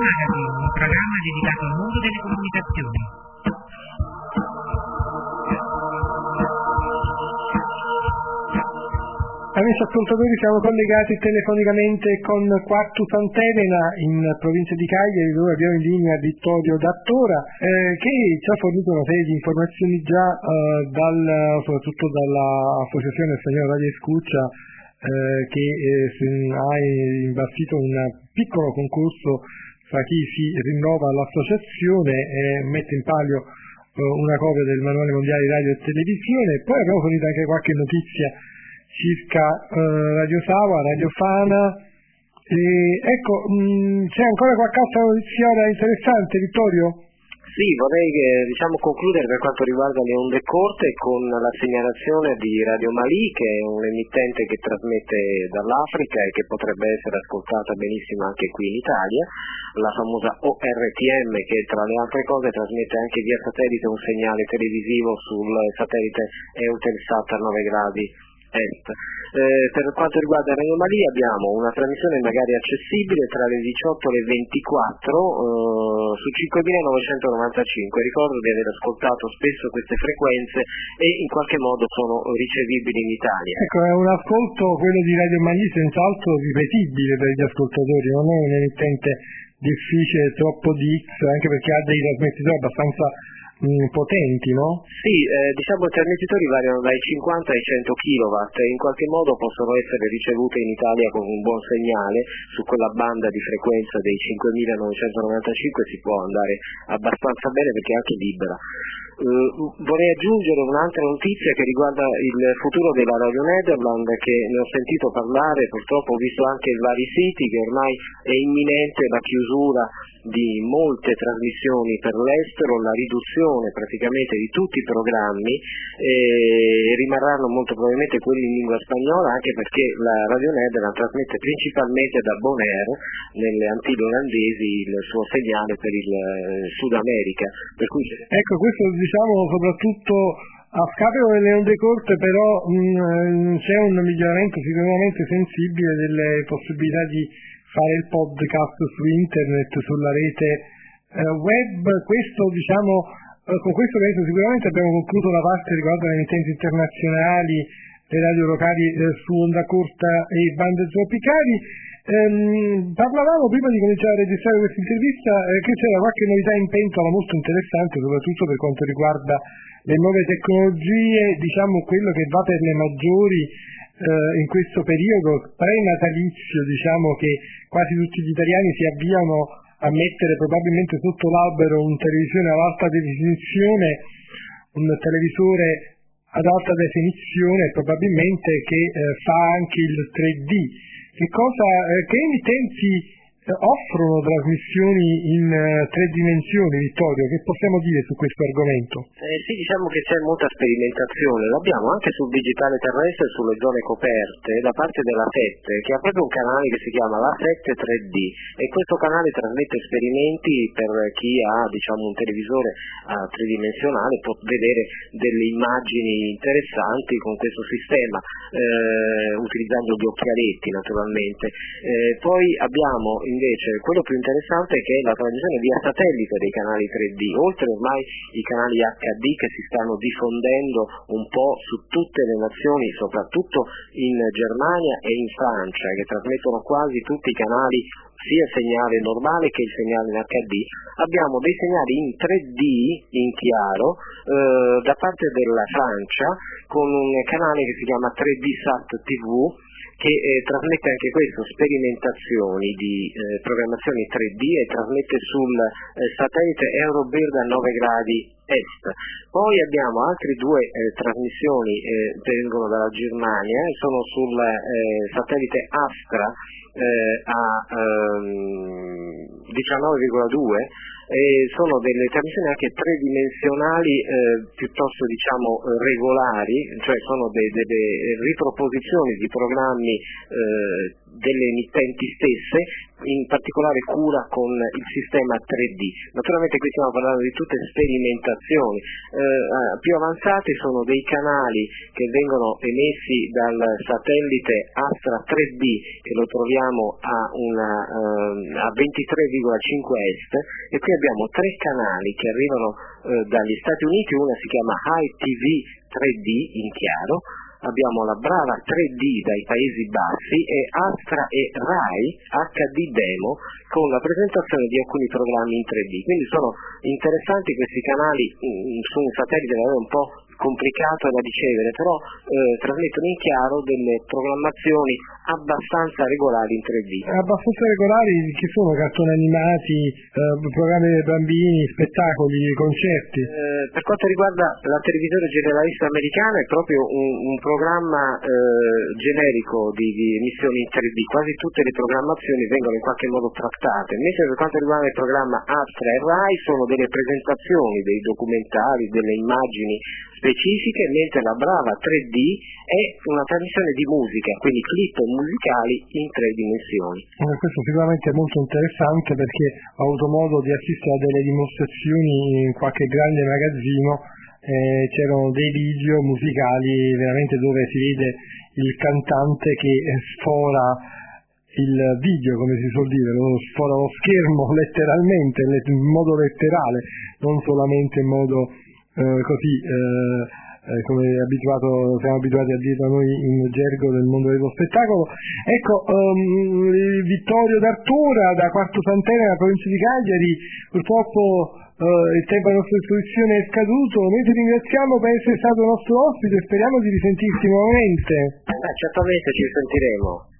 Magazine, un programma dedicato al mondo delle comunicazioni. Amici ascoltatori, siamo collegati telefonicamente con Quartu Sant'Elena in provincia di Cagliari, dove abbiamo in linea Vittorio D'Attora, che ci ha fornito una serie di informazioni già soprattutto dall'Associazione Spagnola Radio Escucha, che ha imbastito un piccolo concorso fra chi si rinnova all'associazione e mette in palio una copia del manuale mondiale di radio e televisione. Poi abbiamo fornito anche qualche notizia circa Radio Sava, Radio Fana. Ecco, c'è ancora qualche altra notizia interessante, Vittorio? Sì, vorrei concludere per quanto riguarda le onde corte con la segnalazione di Radio Malì, che è un emittente che trasmette dall'Africa e che potrebbe essere ascoltata benissimo anche qui in Italia, la famosa ORTM, che tra le altre cose trasmette anche via satellite un segnale televisivo sul satellite Eutelsat a 9 gradi est. Per quanto riguarda Radio Malì abbiamo una trasmissione magari accessibile tra le 18 e le 24 su 5995. Ricordo di aver ascoltato spesso queste frequenze e in qualche modo sono ricevibili in Italia. Ecco, è un ascolto, quello di Radio Malì, senz'altro ripetibile per gli ascoltatori, non è un emittente difficile, troppo di X, anche perché ha dei trasmettitori abbastanza potenti, no? Sì, i trasmettitori variano dai 50 ai 100 kW e in qualche modo possono essere ricevute in Italia con un buon segnale. Su quella banda di frequenza dei 5995 si può andare abbastanza bene perché è anche libera. Vorrei aggiungere un'altra notizia che riguarda il futuro della Radio Nederland, che ne ho sentito parlare, purtroppo ho visto anche vari siti che ormai è imminente la chiusura di molte trasmissioni per l'estero, la riduzione praticamente di tutti i programmi e rimarranno molto probabilmente quelli in lingua spagnola, anche perché la Radio Nederland trasmette principalmente da Bonaire nelle Antille olandesi il suo segnale per il Sud America, per cui... Ecco, questo soprattutto a scapito delle onde corte, però c'è un miglioramento sicuramente sensibile delle possibilità di fare il podcast su internet, sulla rete web. Questo con questo sicuramente abbiamo concluso la parte riguardo alle emittenti internazionali, le radio locali su onda corta e bande tropicali. Parlavamo prima di cominciare a registrare questa intervista che c'era qualche novità in pentola molto interessante, soprattutto per quanto riguarda le nuove tecnologie, quello che va per le maggiori in questo periodo pre-natalizio, che quasi tutti gli italiani si avviano a mettere probabilmente sotto l'albero un televisore ad alta definizione, un televisore ad alta definizione probabilmente che fa anche il 3D. Che emittenti offrono trasmissioni in 3 dimensioni, Vittorio? Che possiamo dire su questo argomento? Sì, diciamo che c'è molta sperimentazione, l'abbiamo anche sul digitale terrestre, sulle zone coperte, da parte della 7, che ha proprio un canale che si chiama La 7 3D, e questo canale trasmette esperimenti per chi ha un televisore tridimensionale, può vedere delle immagini interessanti con questo sistema, utilizzando gli occhialetti naturalmente. Poi abbiamo invece quello più interessante, che è la trasmissione via satellite dei canali 3D, oltre ormai i canali HD che si stanno diffondendo un po' su tutte le nazioni, soprattutto in Germania e in Francia, che trasmettono quasi tutti i canali, sia il segnale normale che il segnale in HD. Abbiamo dei segnali in 3D in chiaro da parte della Francia, con un canale che si chiama 3D Sat TV, che trasmette anche questo, sperimentazioni di programmazione 3D, e trasmette sul satellite Eurobird a 9 gradi est. Poi abbiamo altre 2 trasmissioni che vengono dalla Germania, sono sul satellite Astra a 19,2, sono delle trasmissioni anche tridimensionali, piuttosto regolari, cioè sono delle riproposizioni di programmi delle emittenti stesse, in particolare cura con il sistema 3D. Naturalmente qui stiamo parlando di tutte sperimentazioni. Più avanzate sono dei canali che vengono emessi dal satellite Astra 3D, che lo troviamo a 23,5 est, e qui abbiamo 3 canali che arrivano dagli Stati Uniti. Una si chiama High TV 3D in chiaro, abbiamo la Brava 3D dai Paesi Bassi e Astra e Rai HD Demo con la presentazione di alcuni programmi in 3D. Quindi sono interessanti questi canali su un satellite un po' complicato da ricevere, però trasmettono in chiaro delle programmazioni abbastanza regolari in 3D. Abbastanza regolari, che sono cartoni animati, programmi dei bambini, spettacoli, concerti? Per quanto riguarda la televisione generalista americana è proprio un programma generico di emissioni in 3D, quasi tutte le programmazioni vengono in qualche modo trattate, mentre per quanto riguarda il programma Astra e Rai sono delle presentazioni, dei documentari, delle immagini specifiche, mentre la Brava 3D è una trasmissione di musica, quindi clip musicali in 3 dimensioni. Questo sicuramente è molto interessante, perché ho avuto modo di assistere a delle dimostrazioni in qualche grande magazzino, c'erano dei video musicali veramente dove si vede il cantante che sfora il video, come si suol dire, lo sfora lo schermo letteralmente, in modo letterale, non solamente in modo così come siamo abituati a dire da noi in gergo del mondo dello spettacolo. Ecco, Vittorio D'Artura da Quarto Sant'Elena, provincia di Cagliari, purtroppo il tempo a nostra disposizione è scaduto. Noi ti ringraziamo per essere stato nostro ospite e speriamo di risentirti nuovamente. Certamente ci sentiremo.